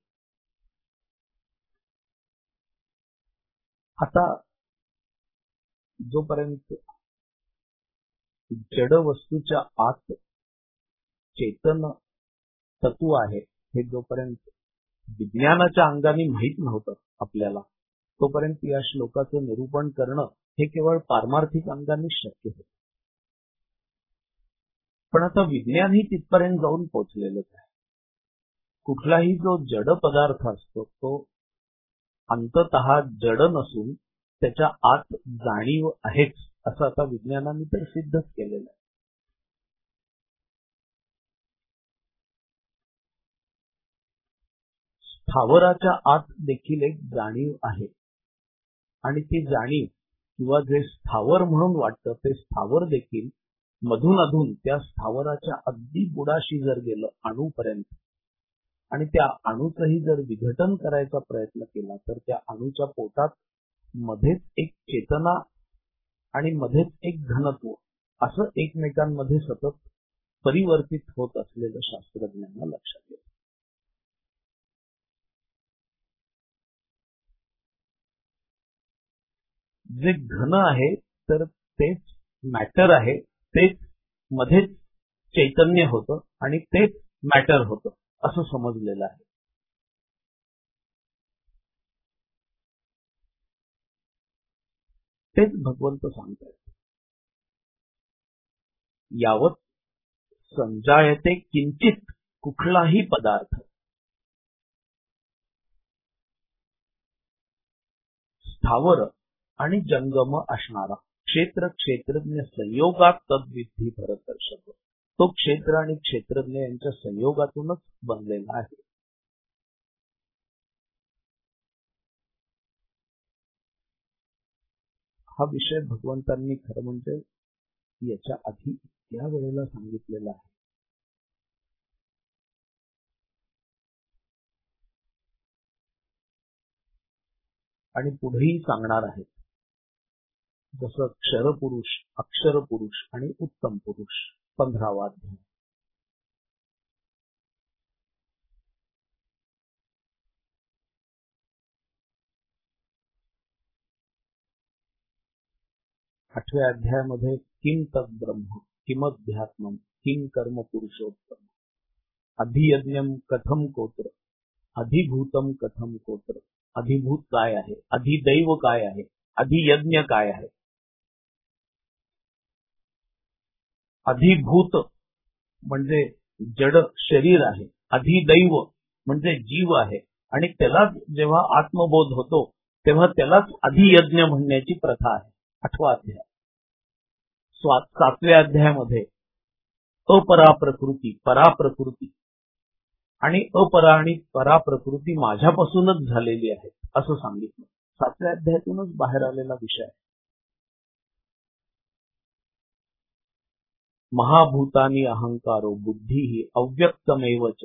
आता जोपर्यंत जड वस्तूच्या आत चेतन तत्व आहे हे जोपर्यंत विज्ञानाच्या अंगाने माहीत नव्हतं आपल्याला तोपर्यंत या श्लोकाचं निरूपण करणं हे केवळ पारमार्थिक अंगाने शक्य होतं. पण आता विज्ञान ही तिथपर्यंत जाऊन पोहोचलेलंच आहे. कुठलाही जो जड पदार्थ असतो तो अंततः जड नसून त्याच्या आत जाणीव आहेच असं आता विज्ञानाने तर सिद्धच केलेलं आहे. स्थावराच्या आत देखील एक जाणीव आहे आणि ती जाणीव किंवा जे स्थावर म्हणून वाटतं ते स्थावर देखील मधून अधून त्या स्थावराच्या अगदी बुडाशी जर गेलं अणूपर्यंत आणि त्या अणूचंही जर विघटन करायचा प्रयत्न केला तर त्या अणूच्या पोटात मध्येच एक चेतना आणि मध्येच एक घनत्व असं एकमेकांमध्ये सतत परिवर्तित होत असलेलं शास्त्रज्ञांना लक्षात येतं. जे घन आहे तर तेच मॅटर आहे, तेच मध्येच चैतन्य होतं आणि तेच मॅटर होतं असं समजलेलं आहे. तेच भगवंत सांगतायत. यावत संजायते किंचित कुठलाही पदार्थ स्थावर आणि जंगम असणारा क्षेत्र क्षेत्रज्ञ संयोगात तद्विधी भरतर्षभ. तो क्षेत्र आणि क्षेत्रज्ञ यांच्या संयोगातूनच बनलेला आहे. हा विषय भगवंतांनी खरं म्हणजे याच्या आधी या वेळेला सांगितलेला आहे. आणि पुढेही सांगणार आहेत. जसं क्षरपुरुष, अक्षर पुरुष आणि उत्तम पुरुष पंधरावा अध्याय. आठव्या अध्यायामध्ये किम तद ब्रह्म किमध्यात्मम किम कर्म पुरुषोत्तम अधियज्ञम कथम कोत्र अधिभूतम कथम कोत्र. अधिभूत काय आहे, अधिदैव काय आहे, अधियज्ञ काय आहे. अधिभूत म्हणजे जड शरीर आहे, अधिदैव म्हणजे जीव आहे आणि त्यालाच जेव्हा आत्मबोध होतो तेव्हा त्यालाच अधियज्ञ म्हणण्याची प्रथा आहे. आठवा अध्याय. सातव्या अध्यायामध्ये अपरा प्रकृती, परा प्रकृती आणि अपरा आणि परा प्रकृती माझ्यापासूनच झालेली आहे असं सांगितलं. सातव्या अध्यायातूनच बाहेर आलेला विषय आहे. महाभूतानी अहंकारो बुद्धी ही अव्यक्तमेवच.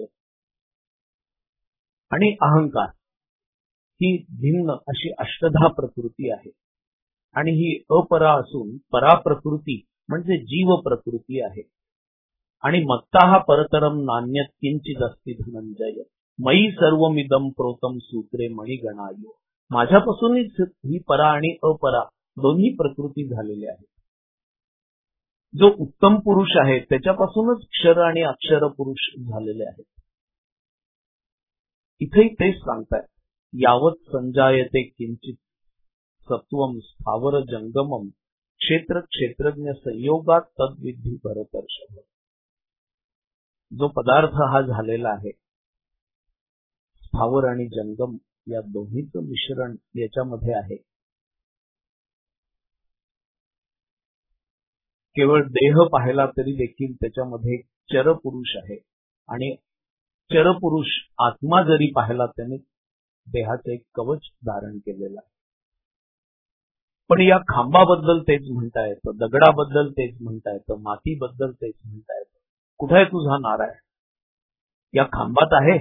आणि अहंकार ही भिन्न अशी अष्टधा प्रकृती आहे आणि ही अपरा असून परा प्रकृती म्हणजे जीव प्रकृती आहे. आणि मत्ता परतरम नान्यत किंचित अस्ति धनंजय मयी सर्वमिदम प्रोतम सूत्रे मणिगणायो. माझ्यापासूनच ही परा आणि अपरा दोन्ही प्रकृती झालेल्या आहेत. जो उत्तम पुरुष आहे त्याच्यापासूनच क्षर आणि अक्षर पुरुष झालेले आहेत. इथेही तेच सांगताय. यावत संजायते किंचित सत्वम स्थावर जंगमम क्षेत्र क्षेत्रज्ञ संयोगात तद्विधी भरतर्षभ. जो पदार्थ हा झालेला आहे स्थावर आणि जंगम या दोन्हीचं मिश्रण याच्यामध्ये आहे. केवळ देह पाहिला तरी देखील त्याच्यामध्ये चरपुरुष आहे आणि चरपुरुष आत्मा जरी पाहिला त्याने देहाचे एक कवच धारण केलेलं आहे. पण या खांबाबद्दल तेच म्हणता येतं, दगडाबद्दल तेच म्हणता येतं, मातीबद्दल तेच म्हणता येतं. कुठे आहे तुझा नारायण? या खांबात आहे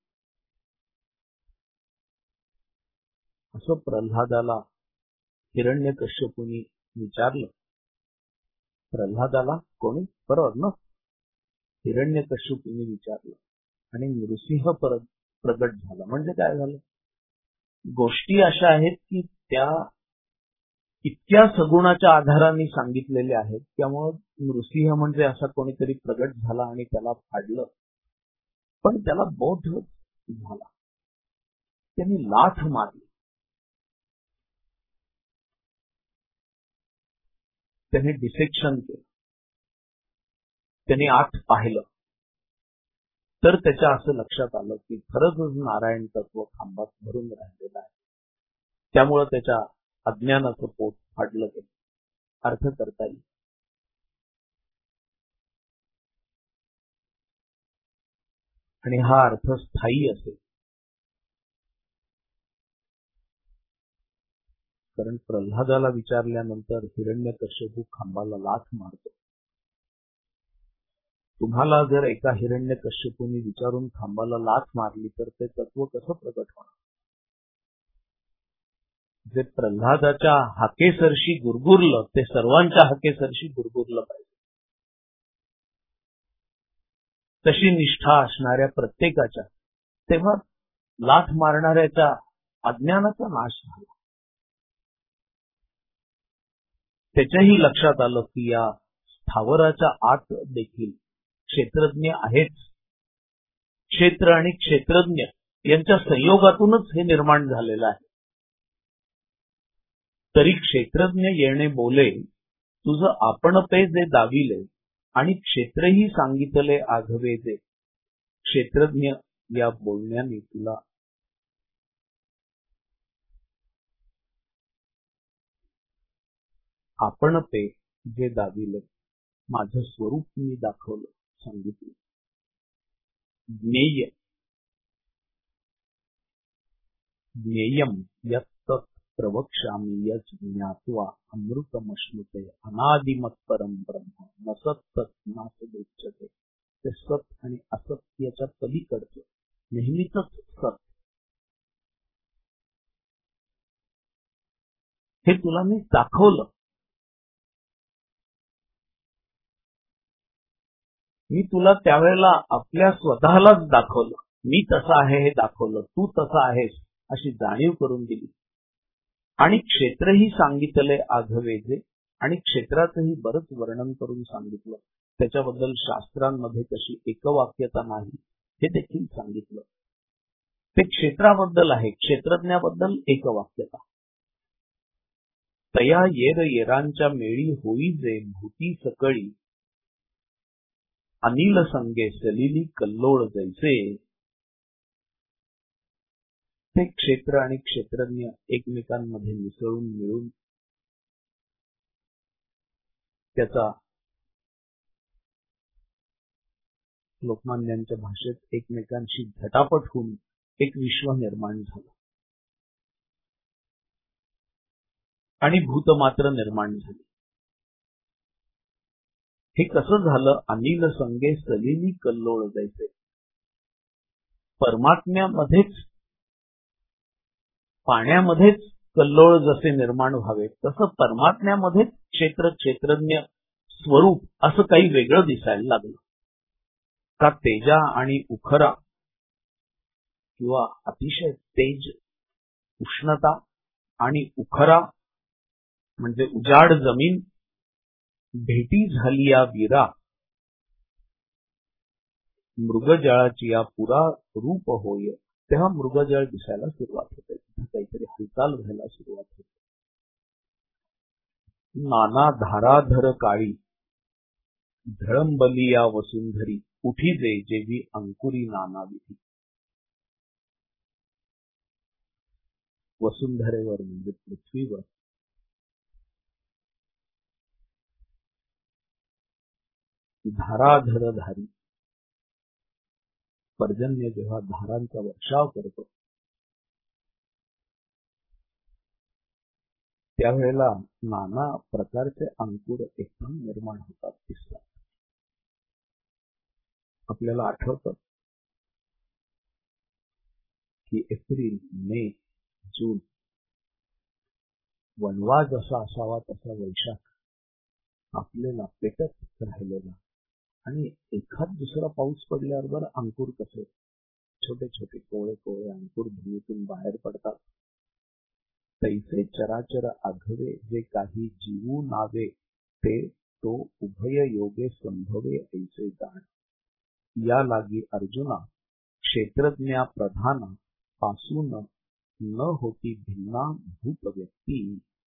असं प्रल्हादाला हिरण्यकश्यपूंनी विचारलं. प्रल्हादाला कोणी? बरोबर ना, हिरण्यकश्यपूंनी विचारलं आणि नृसिंह परत प्रगट झाला. म्हणजे काय झालं? गोष्टी अशा आहेत की त्या इतक्या सगुणाच्या आधाराने सांगितलेले आहेत. त्यामुळे नृसिंह म्हणजे असा कोणीतरी प्रगट झाला आणि त्याला फाडलं. पण त्याला बोध झाला, त्यांनी लाथ मारली, त्याने डिसेक्शन केलं, त्याने आत पाहिलं. तर त्याच्या असं लक्षात आलं की खरंच नारायण तत्व खांबात भरून राहिलेलं आहे. त्यामुळं त्याच्या अज्ञानाचं पोट फाडलं गेलं. अर्थ करता येईल. आणि हा अर्थ स्थायी असेल. कारण प्रल्हादाला विचारल्यानंतर हिरण्यकश्यपू खांबाला लाथ मारतो. तुम्हाला जर एका हिरण्यकश्यपूंनी विचारून खांबाला लाथ मारली तर ते तत्व कसं प्रगट होणार? जे प्रल्हादाच्या हाकेसरशी गुरगुरलं ते सर्वांच्या हाकेसरशी गुरगुरलं पाहिजे. तशी निष्ठा असणाऱ्या प्रत्येकाच्या, तेव्हा लाथ मारणाऱ्याच्या अज्ञानाचा नाश झाला. त्याच्याही लक्षात आलं की या स्थावराच्या आत देखील क्षेत्रज्ञ आहेच. क्षेत्र आणि क्षेत्रज्ञ यांच्या संयोगातूनच हे निर्माण झालेलं आहे. तरी क्षेत्रज्ञ येणे बोले, तुझं आपण पे जे दाविले आणि क्षेत्रही सांगितले आघवे जे. क्षेत्रज्ञ या बोलण्याने तुला आपण पे जे दाविले, माझं स्वरूप मी दाखवलं, सांगितलं. ज्ञेय ज्ञेयम यत् प्रवक्ष्यामि यत् ज्ञात्वा अमृतमश्नुते अनादिमत्परम ब्रह्म न सत् तत् नासदुच्यते. ते सत आणि असत्याच्या पलीकडचं नेहमीच सत, हे तुला मी दाखवलं. मी तुला त्यावेळेला आपल्या स्वतःलाच दाखवलं. मी तसा आहे हे दाखवलं, तू तसा आहेस अशी जाणीव करून दिली. आणि क्षेत्रही सांगितले आघवे जे, आणि क्षेत्राचंही बरंच वर्णन करून सांगितलं. त्याच्याबद्दल शास्त्रांमध्ये कशी एकवाक्यता नाही हे देखील सांगितलं. ते क्षेत्राबद्दल आहे, क्षेत्रज्ञाबद्दल एकवाक्यता. तया येर येरांच्या मेळी होई जे भूती सकळी, अनिल संगे सलिली कल्लोळ जैसे. ते क्षेत्र आणि क्षेत्रज्ञ एकमेकांमध्ये मिसळून मिळून त्याचा लोकमान्यांच्या भाषेत एकमेकांशी झटापट होऊन एक विश्व निर्माण झालं आणि भूत मात्र निर्माण झाली. हे कसं झालं? अनिल संगे सलिली कल्लोळ जैसे. परमात्म्यामध्येच पाण्यामध्येच कल्लोळ जसे निर्माण व्हावे, तसं परमात्म्यामध्येच क्षेत्र क्षेत्रज्ञ स्वरूप असं काही वेगळं दिसायला लागलं. का तेजा आणि उखरा किंवा अतिशय तेज, उष्णता आणि उखरा म्हणजे उजाड जमीन भेटी झाली या वीरा. मृगजळाची या पुरा रूप होय. तेव्हा मृगजळ दिसायला सुरुवात होते, काहीतरी हालचाल व्हायला सुरुवात होते. नाना धाराधर काळी झळंबली या वसुंधरी, उठी जे जेवी अंकुरी नाना विधी. वसुंधरेवर म्हणजे पृथ्वीवर धाराधर धारी पर्जन्य जेव्हा धारांचा वर्षाव करतो, त्यावेळेला नाना प्रकारचे अंकुर एकदम निर्माण होतात, दिसतात. आपल्याला आठवतं की एप्रिल, मे, जून वणवा जसा असावा तसा वैशाख आपल्याला पेटत राहिलेला, आणि एखाद दुसरा पाऊस पडल्यावर बरं अंकुर कसे छोटे छोटे कोवळे कोवळे अंकुर भूमीतून बाहेर पडतात. तैसे चराचर आघवे जे काही जीवू नावे, ते तो उभय योगे संभवे ऐसे जाण. या लागी अर्जुना क्षेत्रज्ञा प्रधाना पासून न होती भिन्ना भूत व्यक्ती.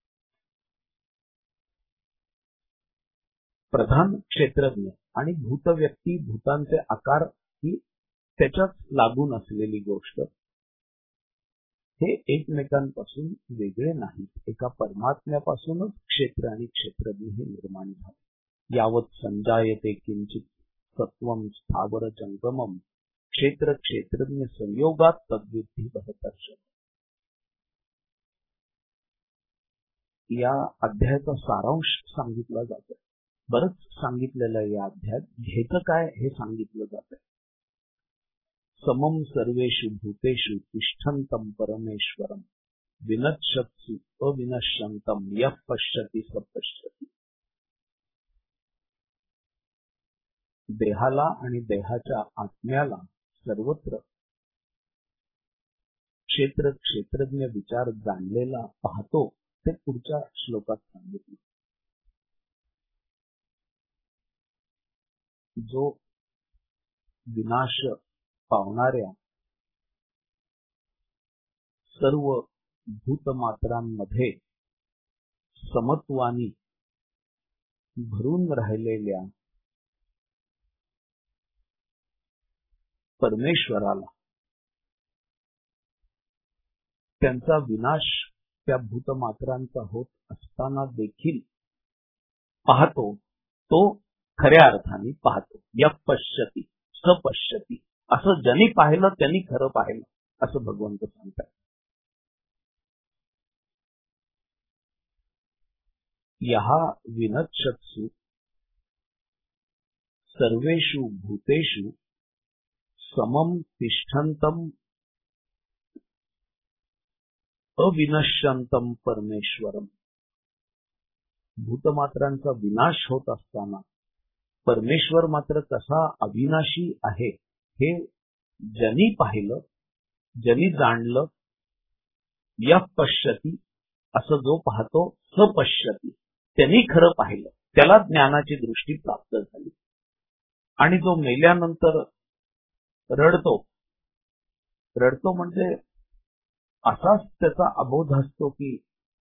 प्रधान क्षेत्रज्ञ आणि भूत व्यक्ती, भूतांचे आकार ही त्याच्याच लागून असलेली गोष्ट. हे एकमेकांपासून वेगळे नाहीत. एका परमात्म्यापासूनच क्षेत्र आणि क्षेत्रज्ञ हे निर्माण झाले. यावत संजायते किंचित सत्वम स्थावर जंगमम, क्षेत्र क्षेत्रज्ञ संयोगात तद्विधी बहतर्ष. या अध्यायाचा सारांश सांगितला जातो. बरंच सांगितलेलं या अध्यायात. घ्यायचं काय हे सांगितलं जातं. समम सर्वेषु भूतेषु तिष्ठन्तं परमेश्वरम, विनश्यत्सु अविनश्यन्तं यः पश्यति स पश्यति. देहाला आणि देहाच्या आत्म्याला सर्वत्र क्षेत्र क्षेत्रज्ञ विचार जाणलेला पाहतो ते पुढच्या श्लोकात सांगितले. जो विनाश पावणाऱ्या सर्व भूतमात्रांमध्ये समत्वानी भरून राहिलेल्या परमेश्वराला त्यांचा विनाश त्या भूतमात्रांचा होत असताना देखील पाहतो, तो खऱ्या अर्थाने पाहतो. या पश्यती सपश्यती, असं ज्यांनी पाहिलं त्यांनी खरं पाहिलं असं भगवंत सांगतात. यहा विनच्छत्सु सर्वेषु भूतेषु समम तिष्ठन्तम अविनश्यंतम परमेश्वरम. भूतमात्रांचा विनाश होत असताना परमेश्वर मात्र कसा अविनाशी आहे हे ज्यांनी पाहिलं, ज्यांनी जाणलं, यः पश्यती असं जो पाहतो, सपश्यती त्यांनी खरं पाहिलं, त्याला ज्ञानाची दृष्टी प्राप्त झाली. आणि जो मेल्यानंतर रडतो, रडतो म्हणजे असाच त्याचा अबोध असतो की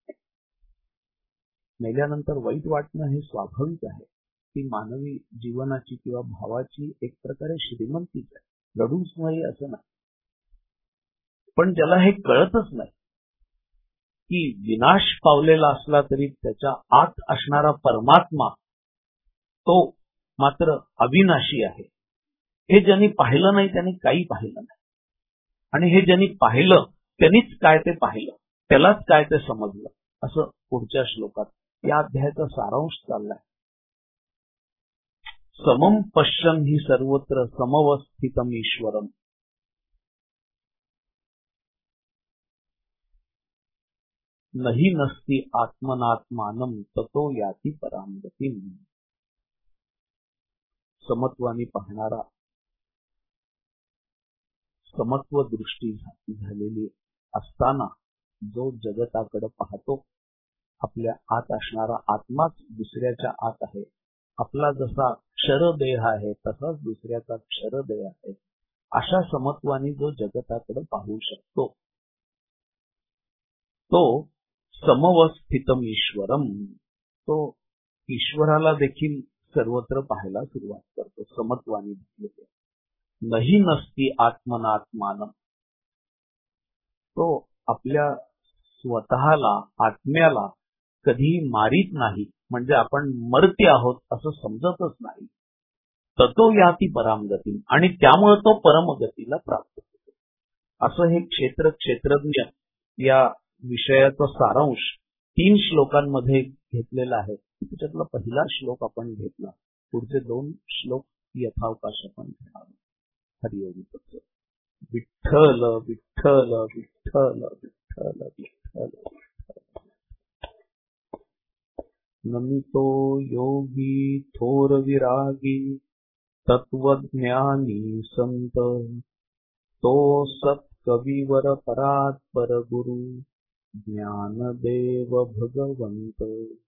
मेल्यानंतर वाईट वाटणं हे स्वाभाविक आहे. ती मानवी जीवनाची किंवा भावाची एक प्रकारे श्रीमंतीच आहे. रडूच नाही असं नाही, पण ज्याला हे कळतच नाही की विनाश पावलेला असला तरी त्याच्या आत असणारा परमात्मा तो मात्र अविनाशी आहे, हे ज्यांनी पाहिलं नाही त्यांनी काही पाहिलं नाही. आणि हे ज्यांनी पाहिलं त्यांनीच काय ते पाहिलं, त्यालाच काय ते समजलं, असं पुढच्या श्लोकात या अध्यायाचा सारांश चाललाय. समम पश्यन् हि सर्वत्र समवस्थितम ईश्वरम. नहि नस्ति आत्मनात्मानं ततो याति पराम गतिम. समत्वानी पाहणारा, समत्व दृष्टी झालेली असताना जो जगताकडे पाहतो, आपल्या आत असणारा आत्माच दुसऱ्याच्या आत आहे. आपला जसा क्षरदेह आहे तसाच दुसऱ्याचा क्षरदेह आहे. अशा समत्वानी जो जगताकडे पाहू शकतो तो समवस्थितम ईश्वरम, तो ईश्वराला देखील सर्वत्र पाहायला सुरुवात करतो. समत्वानी दिसले नहि नस्ति आत्मनात्मानं, तो आपल्या स्वतःला आत्म्याला कधी मारीत नाही, म्हणजे आपण मरते आहोत असं समजतच नाही. ततो याती परामगती, आणि त्यामुळे तो परमगतीला प्राप्त होतो. असं हे क्षेत्र क्षेत्रज्ञ या विषयाचा सारांश तीन श्लोकांमध्ये घेतलेला आहे. त्याच्यातला पहिला श्लोक आपण घेतला, पुढचे दोन श्लोक यथावकाश आपण घेणार. हरिओम तत्सत. विठ्ठल विठ्ठल विठ्ठल विठ्ठल विठ्ठल. नमितो योगी थोर विरागी तत्वज्ञानी संत, तो सत कविवर परात्पर गुरु ज्ञानदेव भगवंत.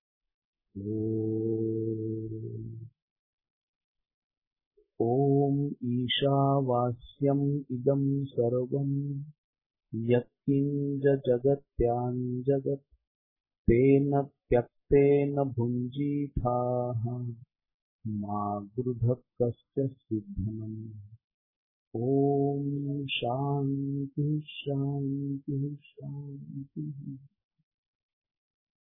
ओम ईशावास्यम इदं सर्वं यत्किंच जगत्यां जगत् तेन त्यक्तेन भुञ्जीथाः मा गृधः कश्च सिद्धनम्. ओम शांति शांति शांति.